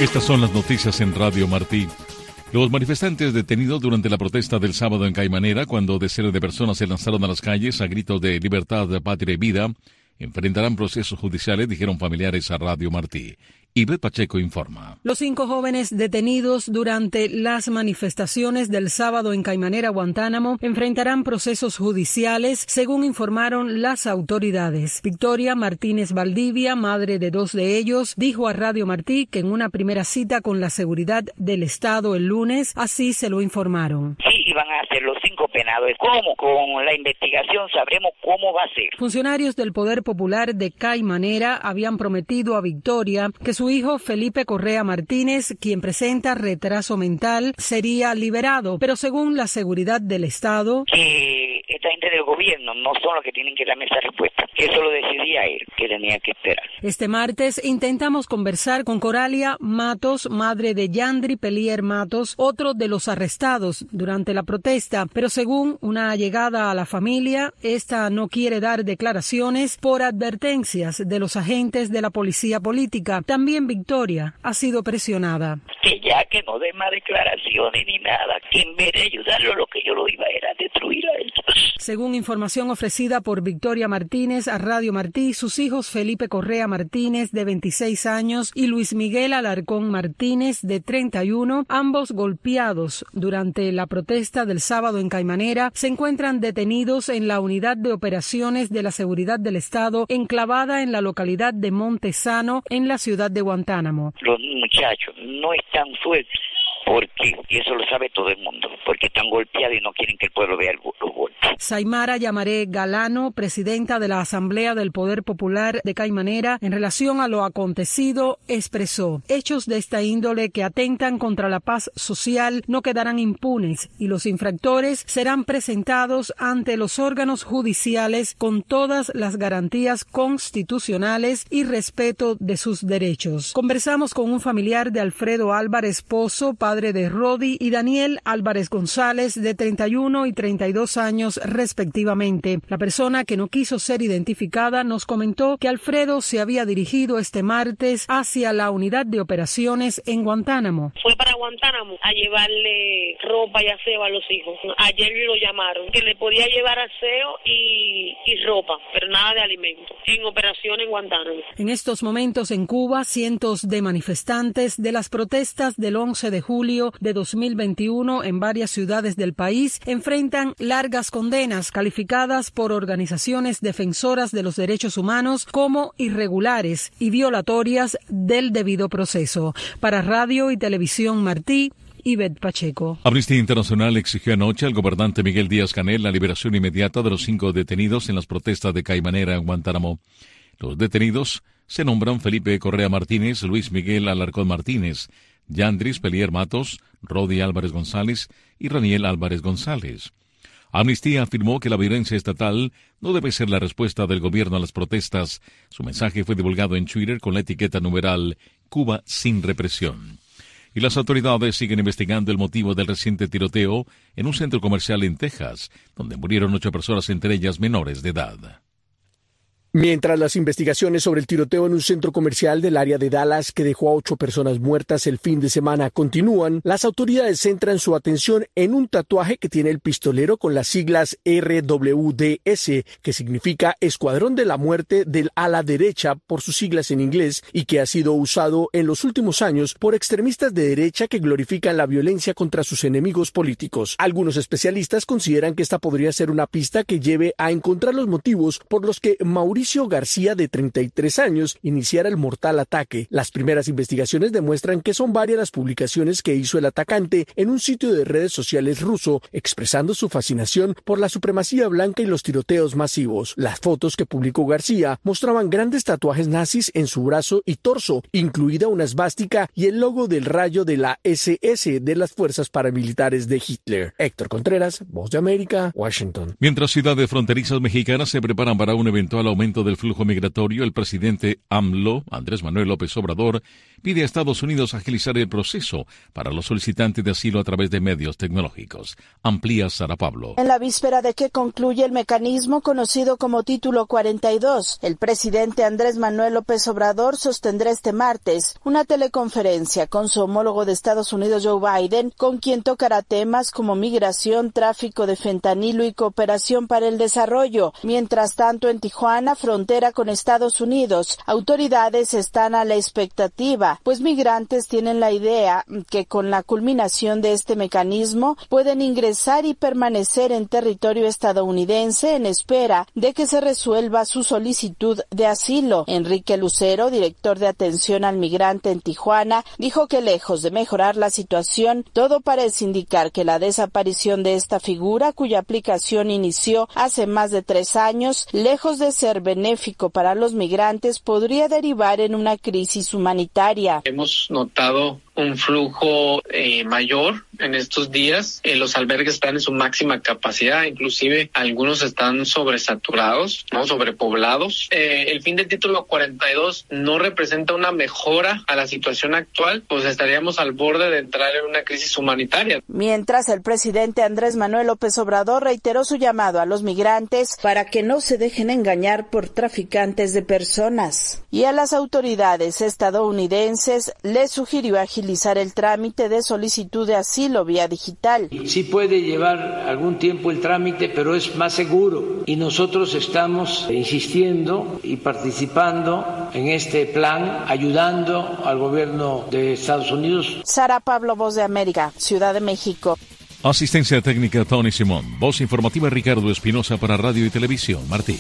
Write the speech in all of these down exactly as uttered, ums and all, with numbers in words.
Estas son las noticias en Radio Martí. Los manifestantes detenidos durante la protesta del sábado en Caimanera, cuando decenas de personas se lanzaron a las calles a gritos de libertad, patria y vida, enfrentarán procesos judiciales, dijeron familiares a Radio Martí. Ivette Pacheco informa. Los cinco jóvenes detenidos durante las manifestaciones del sábado en Caimanera, Guantánamo, enfrentarán procesos judiciales, según informaron las autoridades. Victoria Martínez Valdivia, madre de dos de ellos, dijo a Radio Martí que en una primera cita con la seguridad del Estado el lunes, así se lo informaron. Sí, iban a ser los cinco penados. ¿Cómo? Con la investigación sabremos cómo va a ser. Funcionarios del Poder Popular de Caimanera habían prometido a Victoria que su hijo Felipe Correa Martínez, quien presenta retraso mental, sería liberado, pero según la seguridad del Estado, que esta gente del gobierno no son los que tienen que darme esa respuesta, que eso lo decidía él, que tenía que esperar. Este martes intentamos conversar con Coralia Matos, madre de Yandri Pelier Matos, otro de los arrestados durante la protesta, pero según una allegada a la familia, esta no quiere dar declaraciones por advertencias de los agentes de la policía política. También Victoria ha sido presionada. Que ya que no dé más declaraciones ni nada, que en vez de ayudarlo lo que yo lo iba era destruir a ellos. Según información ofrecida por Victoria Martínez a Radio Martí, sus hijos Felipe Correa Martínez, de veintiséis años, y Luis Miguel Alarcón Martínez, de treinta y uno, ambos golpeados durante la protesta del sábado en Caimanera, se encuentran detenidos en la Unidad de Operaciones de la Seguridad del Estado, enclavada en la localidad de Montesano, en la ciudad de Guantánamo. Los muchachos no están sueltos. ¿Por qué? Y eso lo sabe todo el mundo, porque están golpeados y no quieren que el pueblo vea los golpes. Saimara Yamaré Galano, presidenta de la Asamblea del Poder Popular de Caimanera, en relación a lo acontecido, expresó: hechos de esta índole que atentan contra la paz social no quedarán impunes y los infractores serán presentados ante los órganos judiciales con todas las garantías constitucionales y respeto de sus derechos. Conversamos con un familiar de Alfredo Álvarez Pozo, padre de Rodi, y Daniel Álvarez González, de treinta y uno y treinta y dos años respectivamente. La persona que no quiso ser identificada nos comentó que Alfredo se había dirigido este martes hacia la unidad de operaciones en Guantánamo. Fue para Guantánamo a llevarle ropa y aseo a los hijos. Ayer lo llamaron, que le podía llevar aseo y, y ropa, pero nada de alimento, en operación en Guantánamo. En estos momentos en Cuba, cientos de manifestantes de las protestas del once de julio de dos mil veintiuno en varias ciudades del país enfrentan largas condenas calificadas por organizaciones defensoras de los derechos humanos como irregulares y violatorias del debido proceso. Para Radio y Televisión Martí, Ivette Pacheco. Amnistía Internacional exigió anoche al gobernante Miguel Díaz-Canel la liberación inmediata de los cinco detenidos en las protestas de Caimanera en Guantánamo. Los detenidos se nombran Felipe Correa Martínez, Luis Miguel Alarcón Martínez, Yandris Pelier Matos, Rodi Álvarez González y Raniel Álvarez González. Amnistía afirmó que la violencia estatal no debe ser la respuesta del gobierno a las protestas. Su mensaje fue divulgado en Twitter con la etiqueta numeral Cuba sin represión. Y las autoridades siguen investigando el motivo del reciente tiroteo en un centro comercial en Texas, donde murieron ocho personas, entre ellas menores de edad. Mientras las investigaciones sobre el tiroteo en un centro comercial del área de Dallas que dejó a ocho personas muertas el fin de semana continúan, las autoridades centran su atención en un tatuaje que tiene el pistolero con las siglas R W D S, que significa Escuadrón de la Muerte del ala derecha por sus siglas en inglés, y que ha sido usado en los últimos años por extremistas de derecha que glorifican la violencia contra sus enemigos políticos. Algunos especialistas consideran que esta podría ser una pista que lleve a encontrar los motivos por los que Mauricio Mauricio García, de treinta y tres años, iniciara el mortal ataque. Las primeras investigaciones demuestran que son varias las publicaciones que hizo el atacante en un sitio de redes sociales ruso, expresando su fascinación por la supremacía blanca y los tiroteos masivos. Las fotos que publicó García mostraban grandes tatuajes nazis en su brazo y torso, incluida una esvástica y el logo del rayo de la ese ese de las fuerzas paramilitares de Hitler. Héctor Contreras, Voz de América, Washington. Mientras ciudades fronterizas mexicanas se preparan para un eventual aumento del flujo migratorio, el presidente AMLO, Andrés Manuel López Obrador, pide a Estados Unidos agilizar el proceso para los solicitantes de asilo a través de medios tecnológicos. Amplía Sara Pablo. En la víspera de que concluye el mecanismo conocido como Título cuarenta y dos, el presidente Andrés Manuel López Obrador sostendrá este martes una teleconferencia con su homólogo de Estados Unidos, Joe Biden, con quien tocará temas como migración, tráfico de fentanilo y cooperación para el desarrollo. Mientras tanto, en Tijuana, frontera con Estados Unidos, autoridades están a la expectativa, pues migrantes tienen la idea que con la culminación de este mecanismo pueden ingresar y permanecer en territorio estadounidense en espera de que se resuelva su solicitud de asilo. Enrique Lucero, director de atención al migrante en Tijuana, dijo que lejos de mejorar la situación, todo parece indicar que la desaparición de esta figura, cuya aplicación inició hace más de tres años, lejos de ser benéfico para los migrantes, podría derivar en una crisis humanitaria. Hemos notado un flujo eh, mayor en estos días. Eh, los albergues están en su máxima capacidad, inclusive algunos están sobresaturados, no sobrepoblados. Eh, el fin del título cuarenta y dos no representa una mejora a la situación actual, pues estaríamos al borde de entrar en una crisis humanitaria. Mientras, el presidente Andrés Manuel López Obrador reiteró su llamado a los migrantes para que no se dejen engañar por traficantes de personas. Y a las autoridades estadounidenses les sugirió agilizar el trámite de solicitud de asilo vía digital. Sí puede llevar algún tiempo el trámite, pero es más seguro. Y nosotros estamos insistiendo y participando en este plan, ayudando al gobierno de Estados Unidos. Sara Pablo, Voz de América, Ciudad de México. Asistencia técnica Tony Simón. Voz informativa Ricardo Espinosa para Radio y Televisión Martí.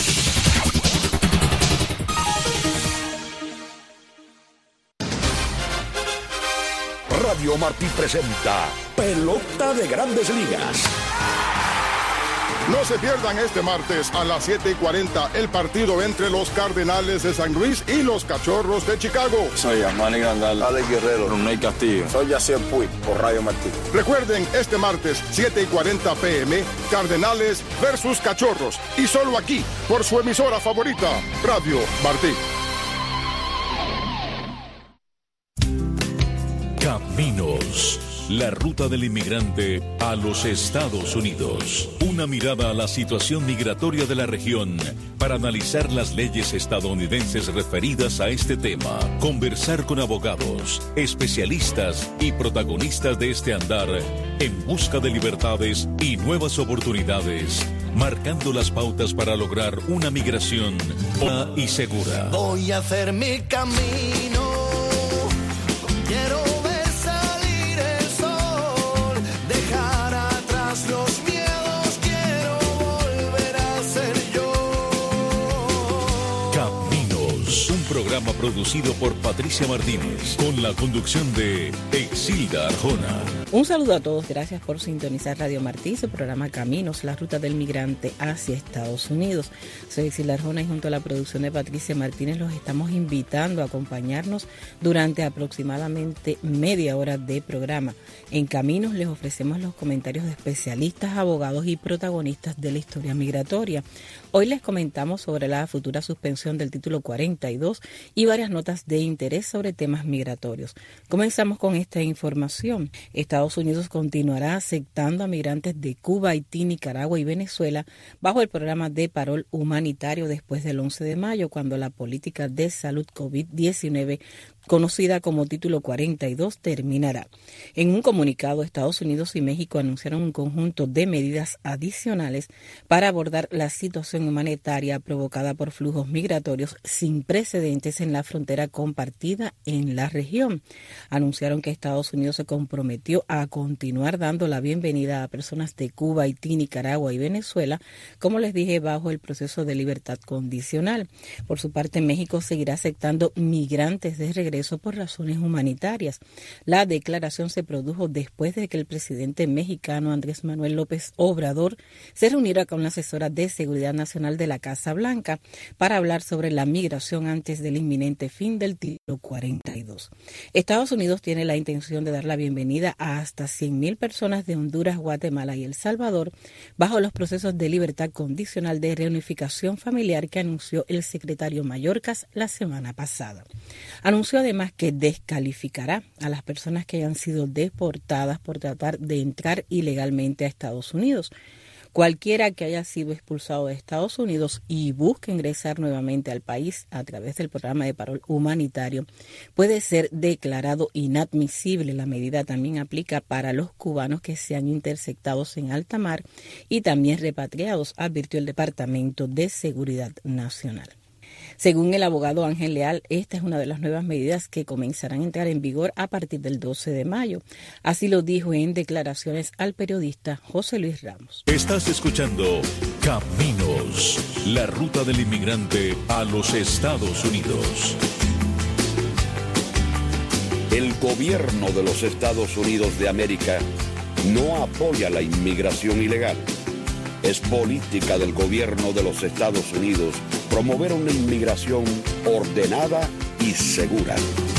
Radio Martí presenta Pelota de Grandes Ligas. No se pierdan este martes a las siete y cuarenta el partido entre los Cardenales de San Luis y los Cachorros de Chicago. Soy Amani Grandal, Alex Guerrero, Brunei Castillo. Soy Yacier Puig por Radio Martí. Recuerden, este martes siete y cuarenta pm, Cardenales versus Cachorros. Y solo aquí, por su emisora favorita, Radio Martí. Caminos, la ruta del inmigrante a los Estados Unidos. Una mirada a la situación migratoria de la región para analizar las leyes estadounidenses referidas a este tema. Conversar con abogados, especialistas y protagonistas de este andar en busca de libertades y nuevas oportunidades, marcando las pautas para lograr una migración buena y segura. Voy a hacer mi camino. Quiero programa producido por Patricia Martínez, con la conducción de Exilda Arjona. Un saludo a todos, gracias por sintonizar Radio Martí, su programa Caminos, la ruta del migrante hacia Estados Unidos. Soy Exilda Arjona y junto a la producción de Patricia Martínez los estamos invitando a acompañarnos durante aproximadamente media hora de programa. En Caminos les ofrecemos los comentarios de especialistas, abogados y protagonistas de la historia migratoria. Hoy les comentamos sobre la futura suspensión del título cuarenta y dos y varias notas de interés sobre temas migratorios. Comenzamos con esta información. Estados Unidos continuará aceptando a migrantes de Cuba, Haití, Nicaragua y Venezuela bajo el programa de parol humanitario después del once de mayo, cuando la política de salud COVID diecinueve conocida como Título cuarenta y dos, terminará. En un comunicado, Estados Unidos y México anunciaron un conjunto de medidas adicionales para abordar la situación humanitaria provocada por flujos migratorios sin precedentes en la frontera compartida en la región. Anunciaron que Estados Unidos se comprometió a continuar dando la bienvenida a personas de Cuba, Haití, Nicaragua y Venezuela, como les dije, bajo el proceso de libertad condicional. Por su parte, México seguirá aceptando migrantes de regreso por razones humanitarias. La declaración se produjo después de que el presidente mexicano Andrés Manuel López Obrador se reuniera con la asesora de Seguridad Nacional de la Casa Blanca para hablar sobre la migración antes del inminente fin del título cuarenta y dos. Estados Unidos tiene la intención de dar la bienvenida a hasta cien mil personas de Honduras, Guatemala y El Salvador bajo los procesos de libertad condicional de reunificación familiar que anunció el secretario Mayorkas la semana pasada. Anunció además que descalificará a las personas que hayan sido deportadas por tratar de entrar ilegalmente a Estados Unidos. Cualquiera que haya sido expulsado de Estados Unidos y busque ingresar nuevamente al país a través del programa de parol humanitario puede ser declarado inadmisible. La medida también aplica para los cubanos que sean interceptados en alta mar y también repatriados, advirtió el Departamento de Seguridad Nacional. Según el abogado Ángel Leal, esta es una de las nuevas medidas que comenzarán a entrar en vigor a partir del doce de mayo. Así lo dijo en declaraciones al periodista José Luis Ramos. Estás escuchando Caminos, la ruta del inmigrante a los Estados Unidos. El gobierno de los Estados Unidos de América no apoya la inmigración ilegal. Es política del gobierno de los Estados Unidos promover una inmigración ordenada y segura.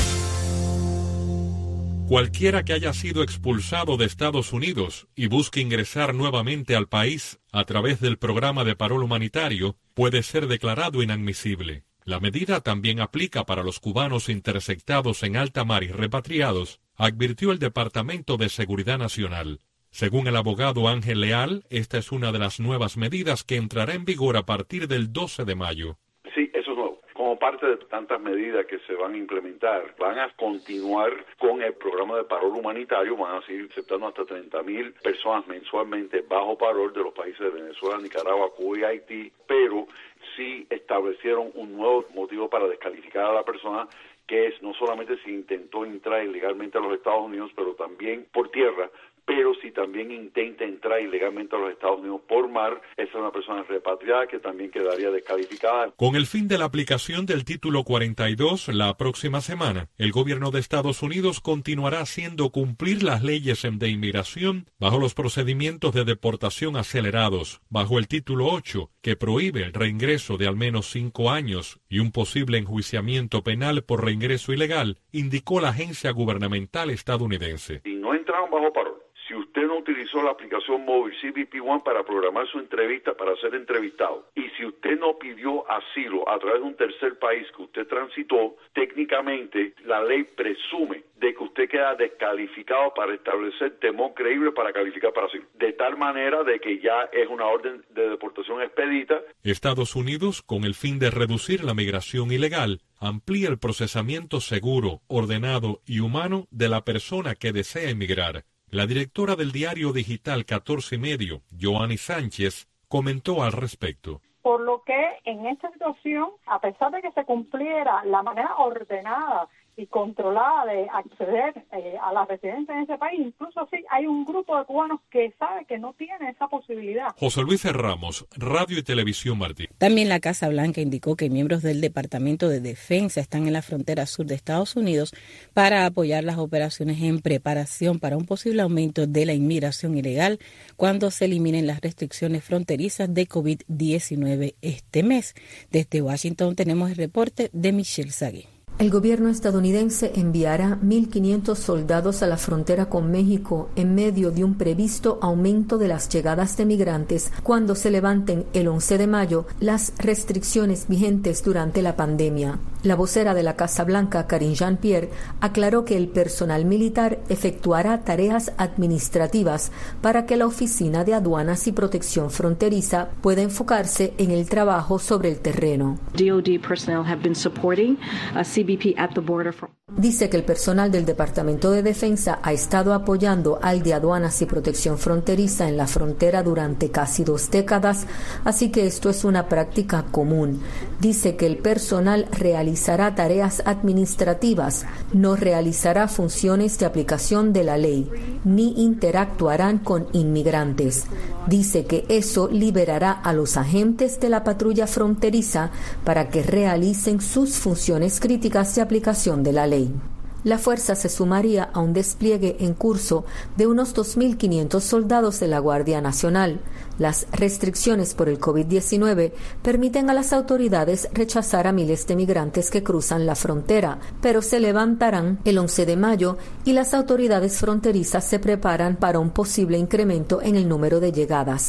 Cualquiera que haya sido expulsado de Estados Unidos y busque ingresar nuevamente al país a través del programa de parol humanitario puede ser declarado inadmisible. La medida también aplica para los cubanos interceptados en alta mar y repatriados, advirtió el Departamento de Seguridad Nacional. Según el abogado Ángel Leal, esta es una de las nuevas medidas que entrará en vigor a partir del doce de mayo. Sí, eso es nuevo. Como parte de tantas medidas que se van a implementar, van a continuar con el programa de parol humanitario, van a seguir aceptando hasta treinta mil personas mensualmente bajo parol de los países de Venezuela, Nicaragua, Cuba y Haití, pero sí establecieron un nuevo motivo para descalificar a la persona, que es no solamente si intentó entrar ilegalmente a los Estados Unidos, pero también por tierra, pero si también intenta entrar ilegalmente a los Estados Unidos por mar, esa es una persona repatriada que también quedaría descalificada. Con el fin de la aplicación del título cuarenta y dos, la próxima semana, el gobierno de Estados Unidos continuará haciendo cumplir las leyes de inmigración bajo los procedimientos de deportación acelerados, bajo el título ocho, que prohíbe el reingreso de al menos cinco años y un posible enjuiciamiento penal por reingreso ilegal, indicó la agencia gubernamental estadounidense. Si no entraron bajo parol, si usted no utilizó la aplicación móvil C B P One para programar su entrevista para ser entrevistado, y si usted no pidió asilo a través de un tercer país que usted transitó, técnicamente la ley presume de que usted queda descalificado para establecer temor creíble para calificar para asilo. De tal manera de que ya es una orden de deportación expedita. Estados Unidos, con el fin de reducir la migración ilegal, amplía el procesamiento seguro, ordenado y humano de la persona que desea emigrar. La directora del diario digital catorce y medio, Joanny Sánchez, comentó al respecto. Por lo que en esta situación, a pesar de que se cumpliera la manera ordenada y controlada de acceder eh, a la residencia en ese país, incluso sí hay un grupo de cubanos que sabe que no tiene esa posibilidad. José Luis Ramos, Radio y Televisión Martí. También la Casa Blanca indicó que miembros del Departamento de Defensa están en la frontera sur de Estados Unidos para apoyar las operaciones en preparación para un posible aumento de la inmigración ilegal cuando se eliminen las restricciones fronterizas de COVID diecinueve este mes. Desde Washington tenemos el reporte de Michelle Sagué. El gobierno estadounidense enviará mil quinientos soldados a la frontera con México en medio de un previsto aumento de las llegadas de migrantes cuando se levanten el once de mayo las restricciones vigentes durante la pandemia. La vocera de la Casa Blanca, Karine Jean-Pierre, aclaró que el personal militar efectuará tareas administrativas para que la Oficina de Aduanas y Protección Fronteriza pueda enfocarse en el trabajo sobre el terreno. D O D personnel have been supporting uh, C B P at the border for Dice que el personal del Departamento de Defensa ha estado apoyando al de Aduanas y Protección Fronteriza en la frontera durante casi dos décadas, así que esto es una práctica común. Dice que el personal realizará tareas administrativas, no realizará funciones de aplicación de la ley, ni interactuarán con inmigrantes. Dice que eso liberará a los agentes de la patrulla fronteriza para que realicen sus funciones críticas de aplicación de la ley. La fuerza se sumaría a un despliegue en curso de unos dos mil quinientos soldados de la Guardia Nacional. Las restricciones por el COVID diecinueve permiten a las autoridades rechazar a miles de migrantes que cruzan la frontera, pero se levantarán el once de mayo y las autoridades fronterizas se preparan para un posible incremento en el número de llegadas.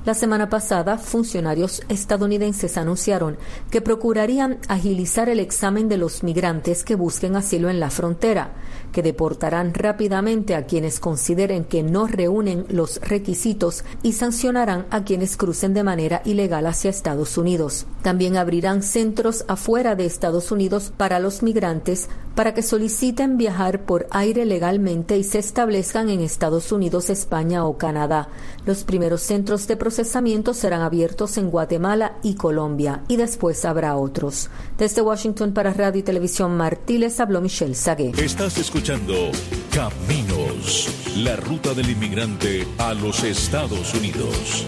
La semana pasada, funcionarios estadounidenses anunciaron que procurarían agilizar el examen de los migrantes que busquen asilo en la frontera, que deportarán rápidamente a quienes consideren que no reúnen los requisitos y sancionarán a quienes crucen de manera ilegal hacia Estados Unidos. También abrirán centros afuera de Estados Unidos para los migrantes para que soliciten viajar por aire legalmente y se establezcan en Estados Unidos, España o Canadá. Los primeros centros de procesamiento serán abiertos en Guatemala y Colombia y después habrá otros. Desde Washington para Radio y Televisión Martí les habló Michelle Sagué. Estás escuchando Caminos, la ruta del inmigrante a los Estados Unidos.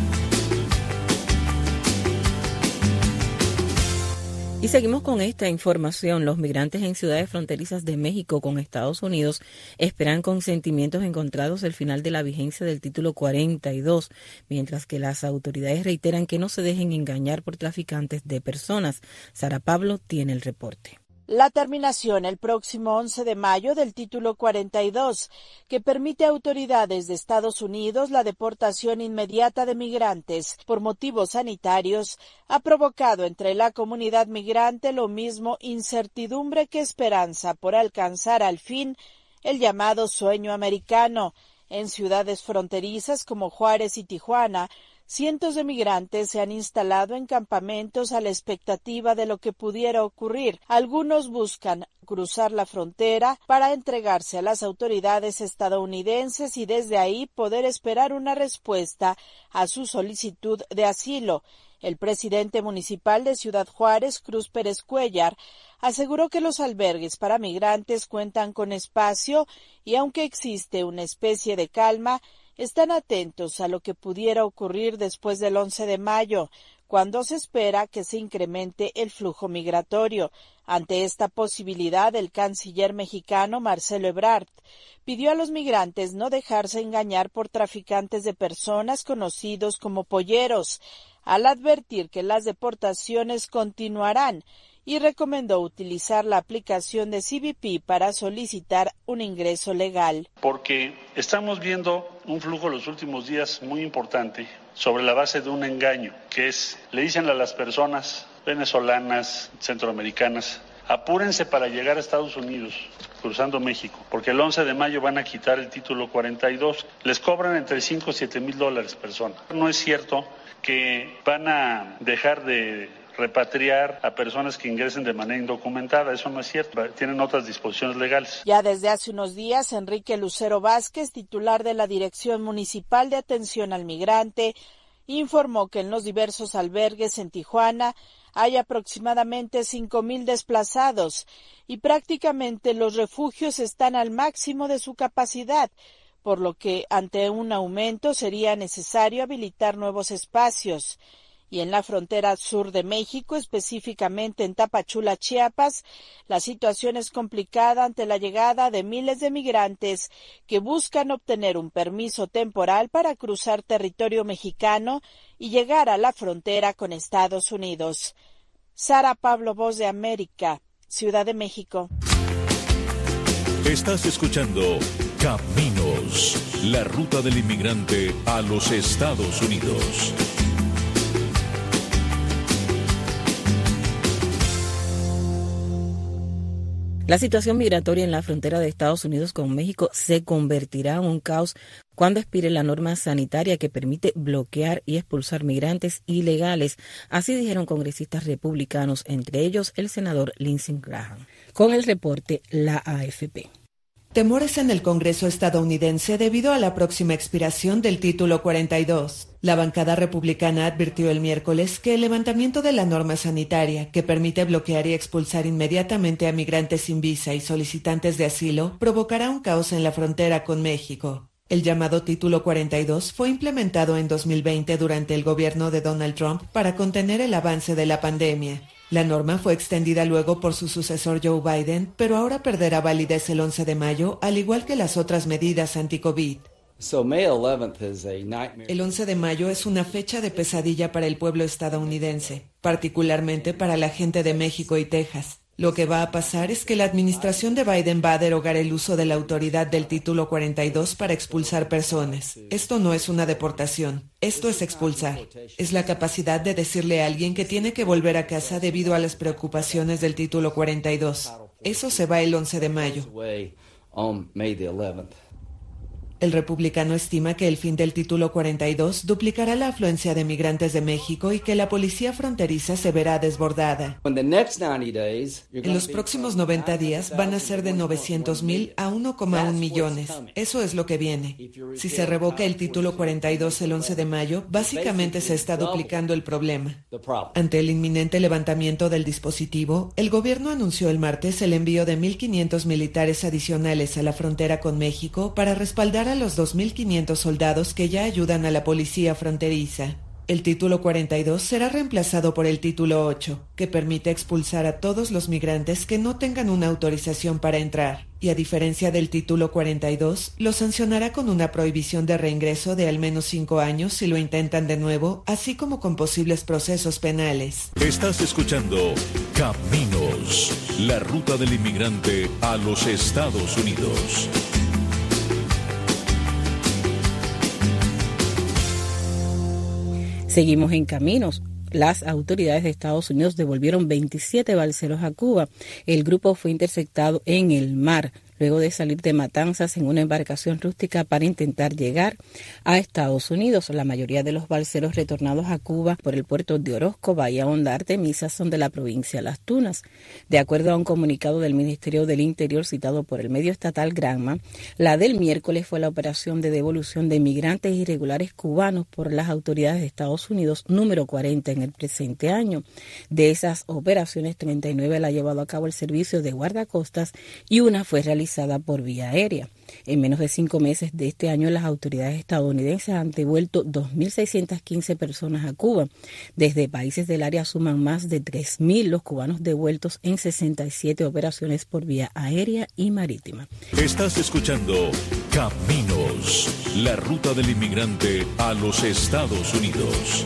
Y seguimos con esta información. Los migrantes en ciudades fronterizas de México con Estados Unidos esperan con sentimientos encontrados el final de la vigencia del título cuarenta y dos, mientras que las autoridades reiteran que no se dejen engañar por traficantes de personas. Sara Pablo tiene el reporte. La terminación el próximo once de mayo del título cuarenta y dos, que permite a autoridades de Estados Unidos la deportación inmediata de migrantes por motivos sanitarios, ha provocado entre la comunidad migrante lo mismo incertidumbre que esperanza por alcanzar al fin el llamado sueño americano. En ciudades fronterizas como Juárez y Tijuana, cientos de migrantes se han instalado en campamentos a la expectativa de lo que pudiera ocurrir. Algunos buscan cruzar la frontera para entregarse a las autoridades estadounidenses y desde ahí poder esperar una respuesta a su solicitud de asilo. El presidente municipal de Ciudad Juárez, Cruz Pérez Cuellar, aseguró que los albergues para migrantes cuentan con espacio y aunque existe una especie de calma, están atentos a lo que pudiera ocurrir después del once de mayo, cuando se espera que se incremente el flujo migratorio. Ante esta posibilidad, el canciller mexicano Marcelo Ebrard pidió a los migrantes no dejarse engañar por traficantes de personas conocidos como polleros, al advertir que las deportaciones continuarán y recomendó utilizar la aplicación de C B P para solicitar un ingreso legal. Porque estamos viendo un flujo los últimos días muy importante sobre la base de un engaño, que es, le dicen a las personas venezolanas, centroamericanas, apúrense para llegar a Estados Unidos, cruzando México, porque el once de mayo van a quitar el título cuarenta y dos. Les cobran entre cinco y siete mil dólares persona. No es cierto que van a dejar de repatriar a personas que ingresen de manera indocumentada. Eso no es cierto. Tienen otras disposiciones legales. Ya desde hace unos días, Enrique Lucero Vázquez, titular de la Dirección Municipal de Atención al Migrante, informó que en los diversos albergues en Tijuana hay aproximadamente cinco mil desplazados y prácticamente los refugios están al máximo de su capacidad, por lo que ante un aumento sería necesario habilitar nuevos espacios. Y en la frontera sur de México, específicamente en Tapachula, Chiapas, la situación es complicada ante la llegada de miles de migrantes que buscan obtener un permiso temporal para cruzar territorio mexicano y llegar a la frontera con Estados Unidos. Sara Pablo, Voz de América, Ciudad de México. Estás escuchando Caminos, la ruta del inmigrante a los Estados Unidos. La situación migratoria en la frontera de Estados Unidos con México se convertirá en un caos cuando expire la norma sanitaria que permite bloquear y expulsar migrantes ilegales. Así dijeron congresistas republicanos, entre ellos el senador Lindsey Graham. Con el reporte, la A F P. Temores en el Congreso estadounidense debido a la próxima expiración del título cuarenta y dos. La bancada republicana advirtió el miércoles que el levantamiento de la norma sanitaria, que permite bloquear y expulsar inmediatamente a migrantes sin visa y solicitantes de asilo, provocará un caos en la frontera con México. El llamado título cuarenta y dos fue implementado en dos mil veinte durante el gobierno de Donald Trump para contener el avance de la pandemia. La norma fue extendida luego por su sucesor Joe Biden, pero ahora perderá validez el once de mayo, al igual que las otras medidas anti-COVID. El once de mayo es una fecha de pesadilla para el pueblo estadounidense, particularmente para la gente de México y Texas. Lo que va a pasar es que la administración de Biden va a derogar el uso de la autoridad del título cuarenta y dos para expulsar personas. Esto no es una deportación, esto es expulsar. Es la capacidad de decirle a alguien que tiene que volver a casa debido a las preocupaciones del título cuarenta y dos. Eso se va el once de mayo. El republicano estima que el fin del título cuarenta y dos duplicará la afluencia de migrantes de México y que la policía fronteriza se verá desbordada. En los próximos noventa días van a ser de novecientos mil a uno coma uno millones. Eso es lo que viene. Si se revoca el título cuarenta y dos el once de mayo, básicamente se está duplicando el problema. Ante el inminente levantamiento del dispositivo, el gobierno anunció el martes el envío de mil quinientos militares adicionales a la frontera con México para respaldar a los dos mil quinientos soldados que ya ayudan a la policía fronteriza. El título cuarenta y dos será reemplazado por el título ocho, que permite expulsar a todos los migrantes que no tengan una autorización para entrar. Y a diferencia del título cuarenta y dos, lo sancionará con una prohibición de reingreso de al menos cinco años si lo intentan de nuevo, así como con posibles procesos penales. Estás escuchando Caminos, la ruta del inmigrante a los Estados Unidos. Seguimos en Caminos. Las autoridades de Estados Unidos devolvieron veintisiete balseros a Cuba. El grupo fue interceptado en el mar luego de salir de Matanzas en una embarcación rústica para intentar llegar a Estados Unidos. La mayoría de los balseros retornados a Cuba por el puerto de Orozco, Bahía Honda, Artemisa, son de la provincia de Las Tunas. De acuerdo a un comunicado del Ministerio del Interior citado por el medio estatal Granma, la del miércoles fue la operación de devolución de migrantes irregulares cubanos por las autoridades de Estados Unidos número cuarenta en el presente año. De esas operaciones, treinta y nueve la ha llevado a cabo el servicio de guardacostas y una fue realizada por vía aérea. En menos de cinco meses de este año, las autoridades estadounidenses han devuelto dos mil seiscientas quince personas a Cuba. Desde países del área suman más de tres mil los cubanos devueltos en sesenta y siete operaciones por vía aérea y marítima. Estás escuchando Caminos, la ruta del inmigrante a los Estados Unidos.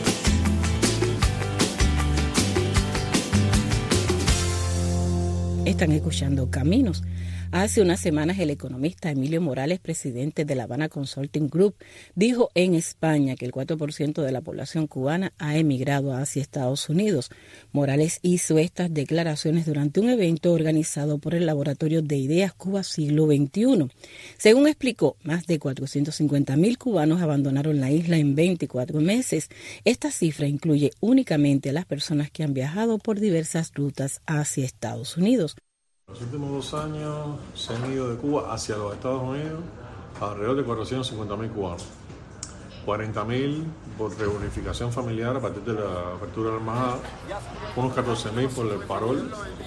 Están escuchando Caminos. Hace unas semanas el economista Emilio Morales, presidente de La Habana Consulting Group, dijo en España que el cuatro por ciento de la población cubana ha emigrado hacia Estados Unidos. Morales hizo estas declaraciones durante un evento organizado por el Laboratorio de Ideas Cuba Siglo veintiuno. Según explicó, más de cuatrocientos cincuenta mil cubanos abandonaron la isla en veinticuatro meses. Esta cifra incluye únicamente a las personas que han viajado por diversas rutas hacia Estados Unidos. En los últimos dos años se han ido de Cuba hacia los Estados Unidos alrededor de cuatrocientos cincuenta mil cubanos. cuarenta mil por reunificación familiar a partir de la apertura de la embajada, unos catorce mil por el parol,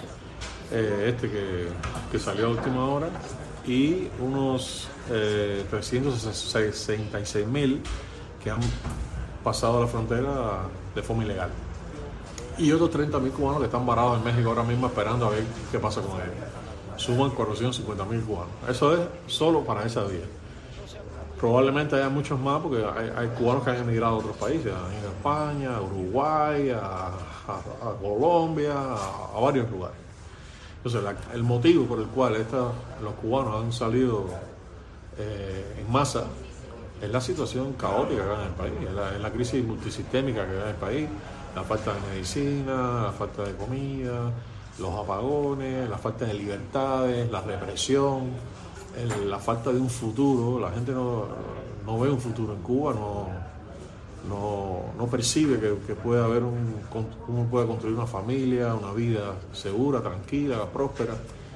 eh, este que, que salió a última hora, y unos eh, trescientos sesenta y seis mil que han pasado la frontera de forma ilegal. Y otros treinta mil cubanos que están varados en México ahora mismo esperando a ver qué pasa con ellos. Suman cuatrocientos cincuenta mil cubanos. Eso es solo para esa vía. Probablemente haya muchos más porque hay, hay cubanos que han emigrado a otros países, a España, a Uruguay, a, a, a Colombia, a, a varios lugares. Entonces, la, el motivo por el cual esta, los cubanos han salido eh, en masa es la situación caótica que hay en el país, es la, es la crisis multisistémica que hay en el país. La falta de medicina, la falta de comida, los apagones, la falta de libertades, la represión, el, la falta de un futuro. La gente no, no ve un futuro en Cuba, no, no, no percibe que, que puede haber un, uno puede construir una familia, una vida segura, tranquila, próspera.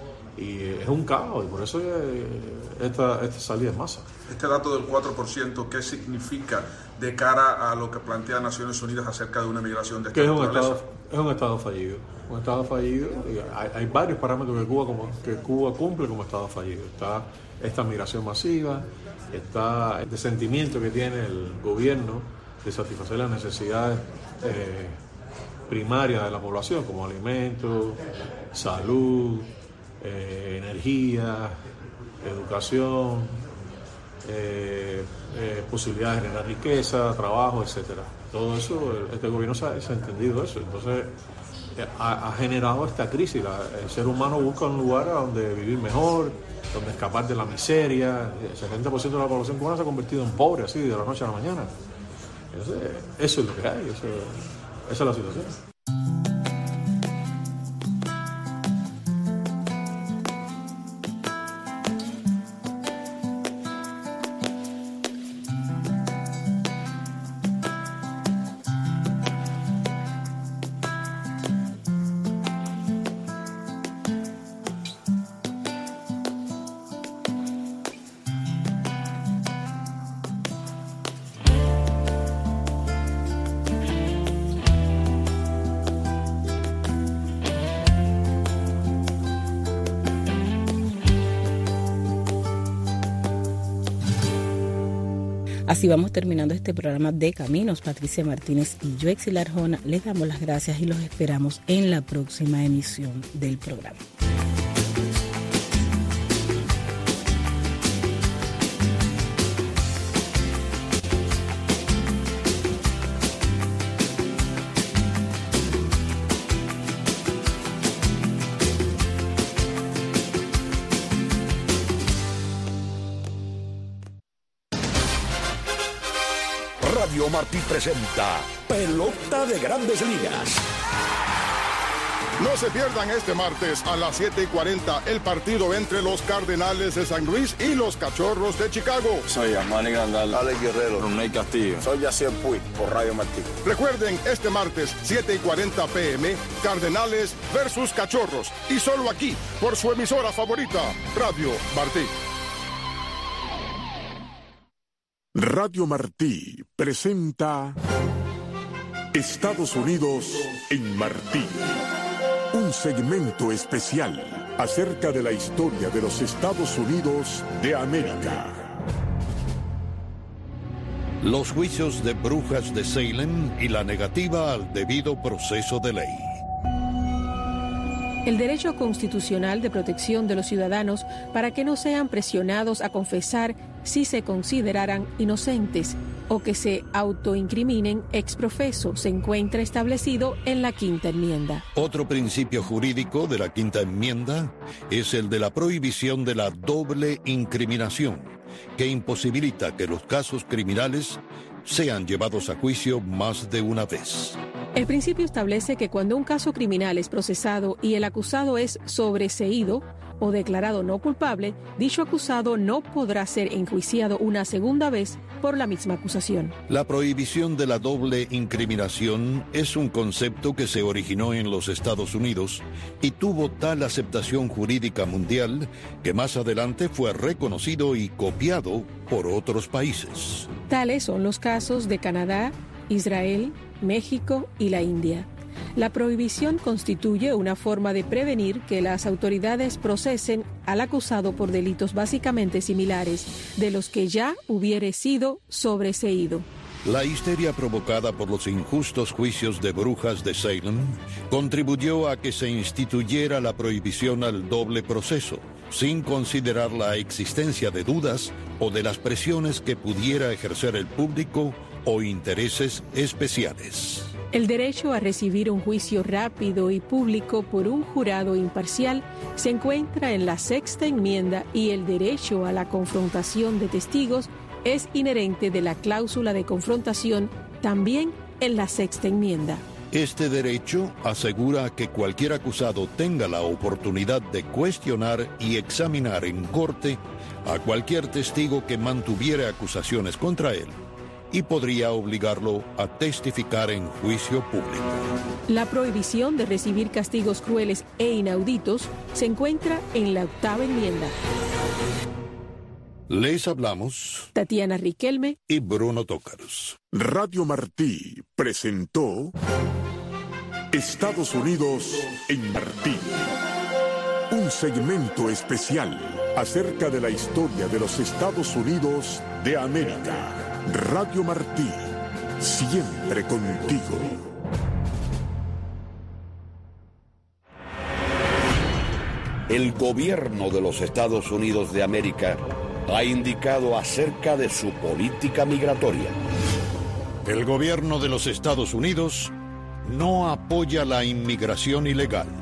Y es un caos, y por eso esta, esta salida en masa. Este dato del cuatro por ciento, ¿qué significa de cara a lo que plantea Naciones Unidas acerca de una migración de esta naturaleza? Es un estado fallido, un estado fallido. Y hay, hay varios parámetros que Cuba, como, que Cuba cumple como estado fallido. Está esta migración masiva, está el sentimiento que tiene el gobierno de satisfacer las necesidades eh, primarias de la población, como alimentos, salud, Eh, energía, educación, eh, eh, posibilidades de generar riqueza, trabajo, etcétera. Todo eso, este gobierno se ha, se ha entendido eso. Entonces, ha, ha generado esta crisis. La, el ser humano busca un lugar a donde vivir mejor, donde escapar de la miseria. El setenta por ciento de la población cubana se ha convertido en pobre así de la noche a la mañana. Eso, eso es lo que hay, eso, esa es la situación. Así vamos terminando este programa de Caminos. Patricia Martínez y Joexy Arjona les damos las gracias y los esperamos en la próxima emisión del programa. Radio Martí presenta Pelota de Grandes Ligas. No se pierdan este martes a las siete y cuarenta el partido entre los Cardenales de San Luis y los Cachorros de Chicago. Soy Armani Grandal, Alex Guerrero, Roney Castillo. Soy Yacier Puig por Radio Martí. Recuerden, este martes siete y cuarenta pm, Cardenales versus Cachorros. Y solo aquí, por su emisora favorita, Radio Martí. Radio Martí presenta Estados Unidos en Martí. Un segmento especial acerca de la historia de los Estados Unidos de América. Los juicios de brujas de Salem y la negativa al debido proceso de ley. El derecho constitucional de protección de los ciudadanos para que no sean presionados a confesar si se consideraran inocentes o que se autoincriminen ex profeso se encuentra establecido en la Quinta Enmienda. Otro principio jurídico de la Quinta Enmienda es el de la prohibición de la doble incriminación, que imposibilita que los casos criminales sean llevados a juicio más de una vez. El principio establece que cuando un caso criminal es procesado y el acusado es sobreseído o declarado no culpable, dicho acusado no podrá ser enjuiciado una segunda vez por la misma acusación. La prohibición de la doble incriminación es un concepto que se originó en los Estados Unidos y tuvo tal aceptación jurídica mundial que más adelante fue reconocido y copiado por otros países. Tales son los casos de Canadá, Israel, México y la India. La prohibición constituye una forma de prevenir que las autoridades procesen al acusado por delitos básicamente similares de los que ya hubiere sido sobreseído. La histeria provocada por los injustos juicios de brujas de Salem contribuyó a que se instituyera la prohibición al doble proceso, sin considerar la existencia de dudas o de las presiones que pudiera ejercer el público o intereses especiales. El derecho a recibir un juicio rápido y público por un jurado imparcial se encuentra en la Sexta Enmienda y el derecho a la confrontación de testigos es inherente de la cláusula de confrontación también en la Sexta Enmienda. Este derecho asegura que cualquier acusado tenga la oportunidad de cuestionar y examinar en corte a cualquier testigo que mantuviera acusaciones contra él y podría obligarlo a testificar en juicio público. La prohibición de recibir castigos crueles e inauditos se encuentra en la Octava Enmienda. Les hablamos Tatiana Riquelme y Bruno Tócaros. Radio Martí presentó Estados Unidos en Martí. Un segmento especial acerca de la historia de los Estados Unidos de América. Radio Martí, siempre contigo. El gobierno de los Estados Unidos de América ha indicado acerca de su política migratoria. El gobierno de los Estados Unidos no apoya la inmigración ilegal.